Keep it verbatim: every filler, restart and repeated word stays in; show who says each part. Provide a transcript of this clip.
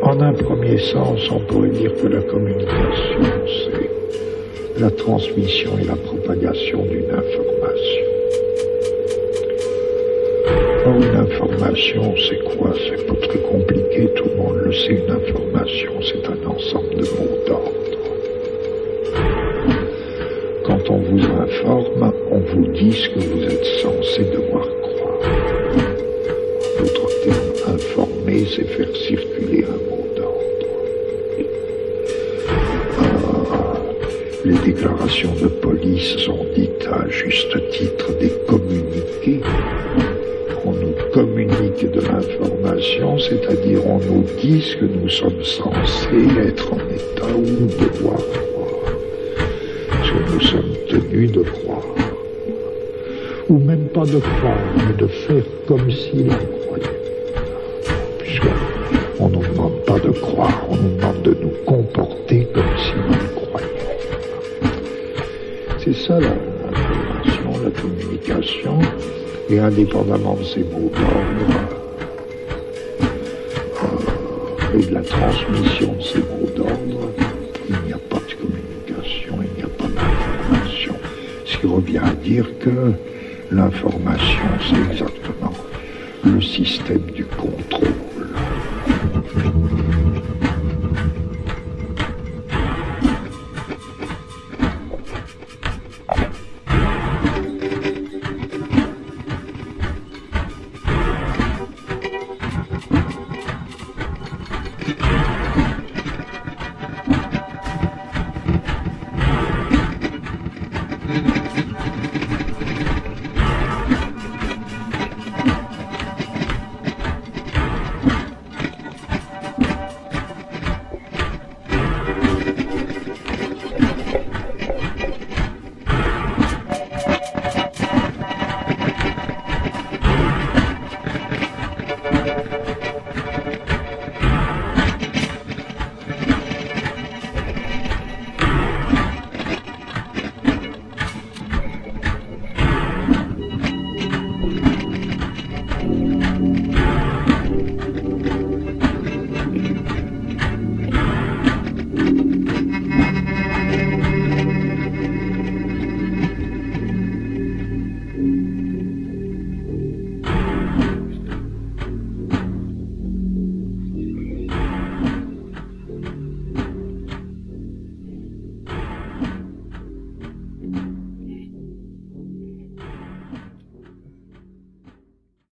Speaker 1: En un premier sens, on pourrait dire que la communication, c'est la transmission et la propagation d'une information. Or, une information, c'est quoi? C'est pas très compliqué, tout le monde le sait. Une information, c'est un ensemble de mots d'ordre. Quand on vous informe, on vous dit ce que vous êtes censé devoir croire. En d'autres termes, informer, c'est faire circuler un mot d'ordre. Ah, les déclarations de police sont dites à juste titre des communiqués. On nous communique de l'information, c'est-à-dire on nous dit ce que nous sommes censés être en état ou devoir croire, ce que nous sommes tenus de croire, ou même pas de croire, mais de faire comme si l'on croyait, puisqu'on ne nous demande pas de croire, on nous demande de nous comporter comme si l'on croyait. C'est ça l'information, la communication. Et indépendamment de ces mots d'ordre euh, et de la transmission de ces mots d'ordre, il n'y a pas de communication, il n'y a pas d'information. Ce qui revient à dire que l'information, c'est exactement le système du contrôle.